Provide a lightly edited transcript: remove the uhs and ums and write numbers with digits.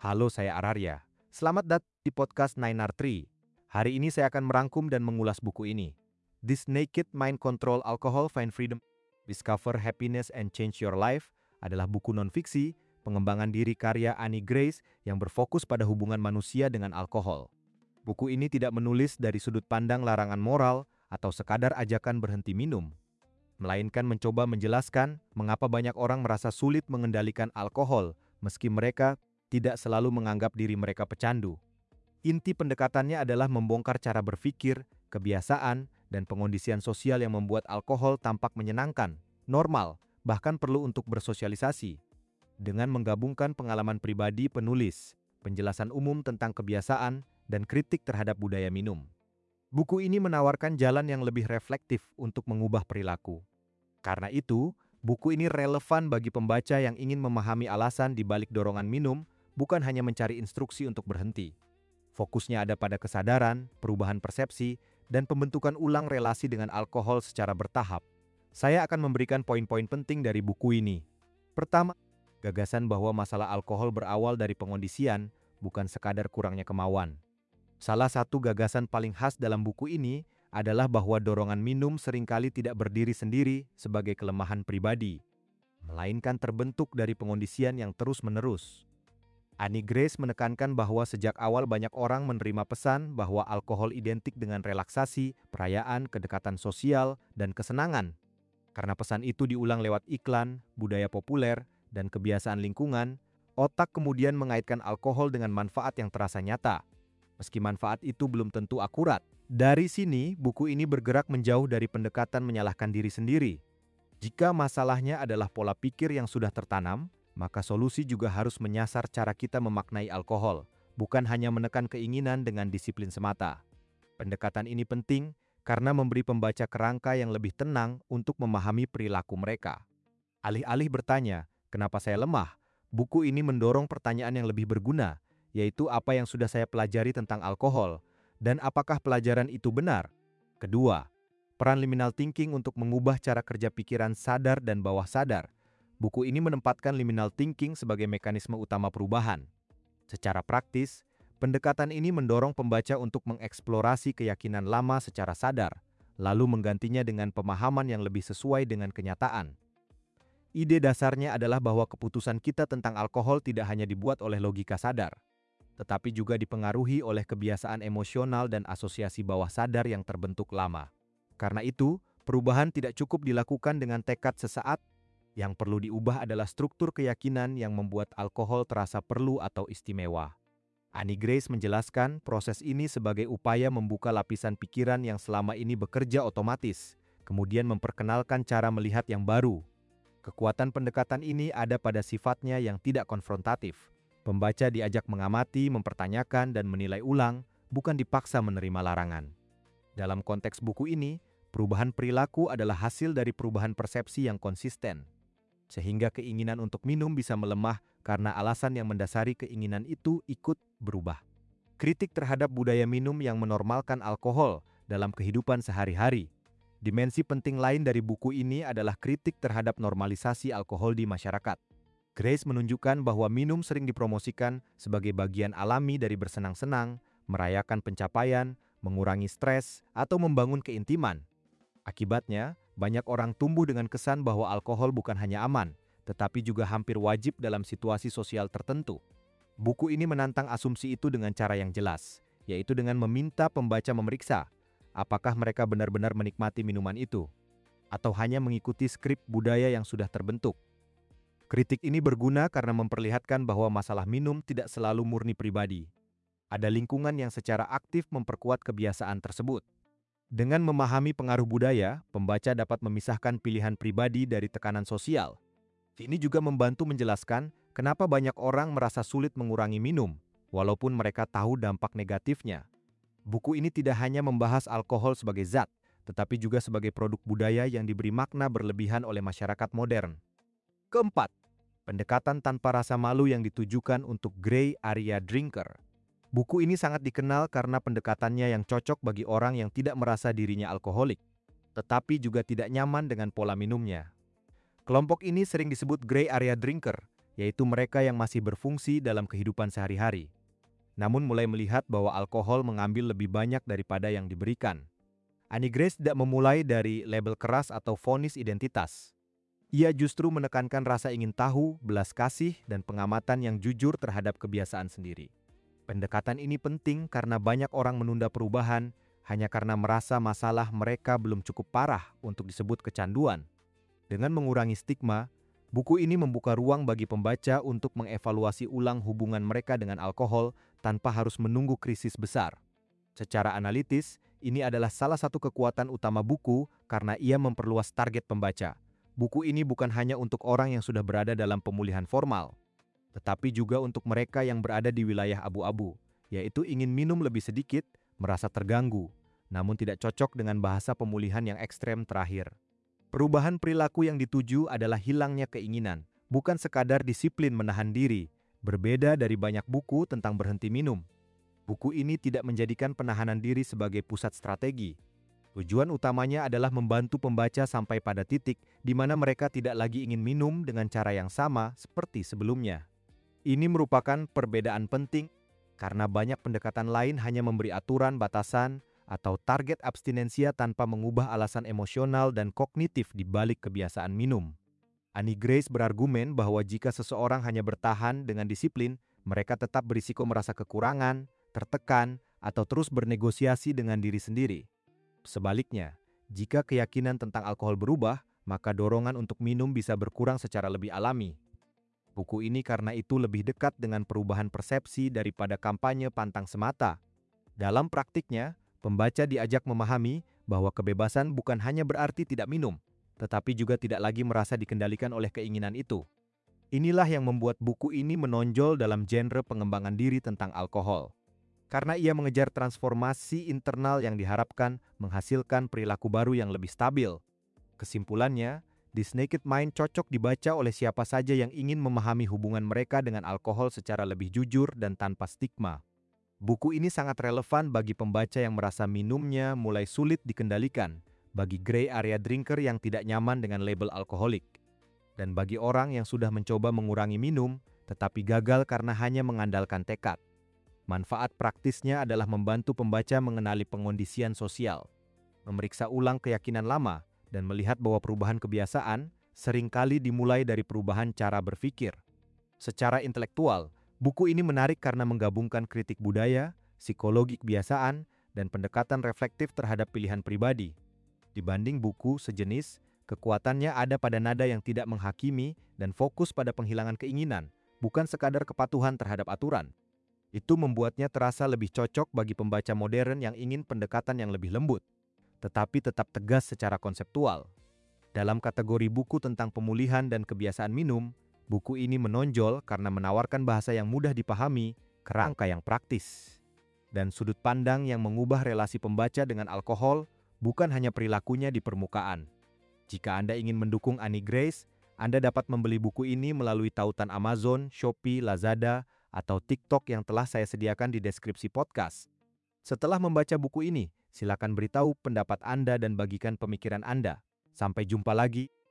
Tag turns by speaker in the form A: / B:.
A: Halo, saya Ararya. Selamat datang di podcast 9R3. Hari ini saya akan merangkum dan mengulas buku ini. This Naked Mind Control Alcohol Find Freedom, Discover Happiness and Change Your Life adalah buku non-fiksi pengembangan diri karya Annie Grace yang berfokus pada hubungan manusia dengan alkohol. Buku ini tidak menulis dari sudut pandang larangan moral atau sekadar ajakan berhenti minum, melainkan mencoba menjelaskan mengapa banyak orang merasa sulit mengendalikan alkohol meski mereka tidak selalu menganggap diri mereka pecandu. Inti pendekatannya adalah membongkar cara berpikir, kebiasaan, dan pengondisian sosial yang membuat alkohol tampak menyenangkan, normal, bahkan perlu untuk bersosialisasi. Dengan menggabungkan pengalaman pribadi penulis, penjelasan umum tentang kebiasaan, dan kritik terhadap budaya minum. Buku ini menawarkan jalan yang lebih reflektif untuk mengubah perilaku. Karena itu, buku ini relevan bagi pembaca yang ingin memahami alasan di balik dorongan minum, bukan hanya mencari instruksi untuk berhenti. Fokusnya ada pada kesadaran, perubahan persepsi, dan pembentukan ulang relasi dengan alkohol secara bertahap. Saya akan memberikan poin-poin penting dari buku ini. Pertama, gagasan bahwa masalah alkohol berawal dari pengondisian, bukan sekadar kurangnya kemauan. Salah satu gagasan paling khas dalam buku ini adalah bahwa dorongan minum seringkali tidak berdiri sendiri sebagai kelemahan pribadi, melainkan terbentuk dari pengondisian yang terus-menerus. Annie Grace menekankan bahwa sejak awal banyak orang menerima pesan bahwa alkohol identik dengan relaksasi, perayaan, kedekatan sosial, dan kesenangan. Karena pesan itu diulang lewat iklan, budaya populer, dan kebiasaan lingkungan, otak kemudian mengaitkan alkohol dengan manfaat yang terasa nyata. Meski manfaat itu belum tentu akurat. Dari sini, buku ini bergerak menjauh dari pendekatan menyalahkan diri sendiri. Jika masalahnya adalah pola pikir yang sudah tertanam, maka solusi juga harus menyasar cara kita memaknai alkohol, bukan hanya menekan keinginan dengan disiplin semata. Pendekatan ini penting karena memberi pembaca kerangka yang lebih tenang untuk memahami perilaku mereka. Alih-alih bertanya, kenapa saya lemah? Buku ini mendorong pertanyaan yang lebih berguna, yaitu apa yang sudah saya pelajari tentang alkohol, dan apakah pelajaran itu benar? Kedua, peran liminal thinking untuk mengubah cara kerja pikiran sadar dan bawah sadar. Buku ini menempatkan liminal thinking sebagai mekanisme utama perubahan. Secara praktis, pendekatan ini mendorong pembaca untuk mengeksplorasi keyakinan lama secara sadar, lalu menggantinya dengan pemahaman yang lebih sesuai dengan kenyataan. Ide dasarnya adalah bahwa keputusan kita tentang alkohol tidak hanya dibuat oleh logika sadar, tetapi juga dipengaruhi oleh kebiasaan emosional dan asosiasi bawah sadar yang terbentuk lama. Karena itu, perubahan tidak cukup dilakukan dengan tekad sesaat. Yang perlu diubah adalah struktur keyakinan yang membuat alkohol terasa perlu atau istimewa. Annie Grace menjelaskan proses ini sebagai upaya membuka lapisan pikiran yang selama ini bekerja otomatis, kemudian memperkenalkan cara melihat yang baru. Kekuatan pendekatan ini ada pada sifatnya yang tidak konfrontatif. Pembaca diajak mengamati, mempertanyakan, dan menilai ulang, bukan dipaksa menerima larangan. Dalam konteks buku ini, perubahan perilaku adalah hasil dari perubahan persepsi yang konsisten, sehingga keinginan untuk minum bisa melemah karena alasan yang mendasari keinginan itu ikut berubah. Kritik terhadap budaya minum yang menormalkan alkohol dalam kehidupan sehari-hari. Dimensi penting lain dari buku ini adalah kritik terhadap normalisasi alkohol di masyarakat. Grace menunjukkan bahwa minum sering dipromosikan sebagai bagian alami dari bersenang-senang, merayakan pencapaian, mengurangi stres, atau membangun keintiman. Akibatnya, banyak orang tumbuh dengan kesan bahwa alkohol bukan hanya aman, tetapi juga hampir wajib dalam situasi sosial tertentu. Buku ini menantang asumsi itu dengan cara yang jelas, yaitu dengan meminta pembaca memeriksa apakah mereka benar-benar menikmati minuman itu, atau hanya mengikuti skrip budaya yang sudah terbentuk. Kritik ini berguna karena memperlihatkan bahwa masalah minum tidak selalu murni pribadi. Ada lingkungan yang secara aktif memperkuat kebiasaan tersebut. Dengan memahami pengaruh budaya, pembaca dapat memisahkan pilihan pribadi dari tekanan sosial. Ini juga membantu menjelaskan kenapa banyak orang merasa sulit mengurangi minum, walaupun mereka tahu dampak negatifnya. Buku ini tidak hanya membahas alkohol sebagai zat, tetapi juga sebagai produk budaya yang diberi makna berlebihan oleh masyarakat modern. Keempat, pendekatan tanpa rasa malu yang ditujukan untuk grey area drinker. Buku ini sangat dikenal karena pendekatannya yang cocok bagi orang yang tidak merasa dirinya alkoholik, tetapi juga tidak nyaman dengan pola minumnya. Kelompok ini sering disebut grey area drinker yaitu mereka yang masih berfungsi dalam kehidupan sehari-hari, namun mulai melihat bahwa alkohol mengambil lebih banyak daripada yang diberikan. Annie Grace tidak memulai dari label keras atau vonis identitas. Ia justru menekankan rasa ingin tahu, belas kasih, dan pengamatan yang jujur terhadap kebiasaan sendiri. Pendekatan ini penting karena banyak orang menunda perubahan hanya karena merasa masalah mereka belum cukup parah untuk disebut kecanduan. Dengan mengurangi stigma, buku ini membuka ruang bagi pembaca untuk mengevaluasi ulang hubungan mereka dengan alkohol tanpa harus menunggu krisis besar. Secara analitis, ini adalah salah satu kekuatan utama buku karena ia memperluas target pembaca. Buku ini bukan hanya untuk orang yang sudah berada dalam pemulihan formal, tetapi juga untuk mereka yang berada di wilayah abu-abu, yaitu ingin minum lebih sedikit, merasa terganggu, namun tidak cocok dengan bahasa pemulihan yang ekstrem terakhir. Perubahan perilaku yang dituju adalah hilangnya keinginan, bukan sekadar disiplin menahan diri, berbeda dari banyak buku tentang berhenti minum. Buku ini tidak menjadikan penahanan diri sebagai pusat strategi. Tujuan utamanya adalah membantu pembaca sampai pada titik di mana mereka tidak lagi ingin minum dengan cara yang sama seperti sebelumnya. Ini merupakan perbedaan penting karena banyak pendekatan lain hanya memberi aturan, batasan, atau target abstinensia tanpa mengubah alasan emosional dan kognitif di balik kebiasaan minum. Annie Grace berargumen bahwa jika seseorang hanya bertahan dengan disiplin, mereka tetap berisiko merasa kekurangan, tertekan, atau terus bernegosiasi dengan diri sendiri. Sebaliknya, jika keyakinan tentang alkohol berubah, maka dorongan untuk minum bisa berkurang secara lebih alami. Buku ini karena itu lebih dekat dengan perubahan persepsi daripada kampanye pantang semata. Dalam praktiknya, pembaca diajak memahami bahwa kebebasan bukan hanya berarti tidak minum, tetapi juga tidak lagi merasa dikendalikan oleh keinginan itu. Inilah yang membuat buku ini menonjol dalam genre pengembangan diri tentang alkohol. Karena ia mengejar transformasi internal yang diharapkan menghasilkan perilaku baru yang lebih stabil. Kesimpulannya, This Naked Mind cocok dibaca oleh siapa saja yang ingin memahami hubungan mereka dengan alkohol secara lebih jujur dan tanpa stigma. Buku ini sangat relevan bagi pembaca yang merasa minumnya mulai sulit dikendalikan, bagi gray area drinker yang tidak nyaman dengan label alkoholik, dan bagi orang yang sudah mencoba mengurangi minum tetapi gagal karena hanya mengandalkan tekad. Manfaat praktisnya adalah membantu pembaca mengenali pengondisian sosial, memeriksa ulang keyakinan lama, dan melihat bahwa perubahan kebiasaan seringkali dimulai dari perubahan cara berpikir. Secara intelektual, buku ini menarik karena menggabungkan kritik budaya, psikologi kebiasaan, dan pendekatan reflektif terhadap pilihan pribadi. Dibanding buku sejenis, kekuatannya ada pada nada yang tidak menghakimi dan fokus pada penghilangan keinginan, bukan sekadar kepatuhan terhadap aturan. Itu membuatnya terasa lebih cocok bagi pembaca modern yang ingin pendekatan yang lebih lembut, tetapi tetap tegas secara konseptual. Dalam kategori buku tentang pemulihan dan kebiasaan minum, buku ini menonjol karena menawarkan bahasa yang mudah dipahami, kerangka yang praktis, dan sudut pandang yang mengubah relasi pembaca dengan alkohol, bukan hanya perilakunya di permukaan. Jika Anda ingin mendukung Annie Grace, Anda dapat membeli buku ini melalui tautan Amazon, Shopee, Lazada, atau TikTok yang telah saya sediakan di deskripsi podcast. Setelah membaca buku ini, silakan beritahu pendapat Anda dan bagikan pemikiran Anda. Sampai jumpa lagi.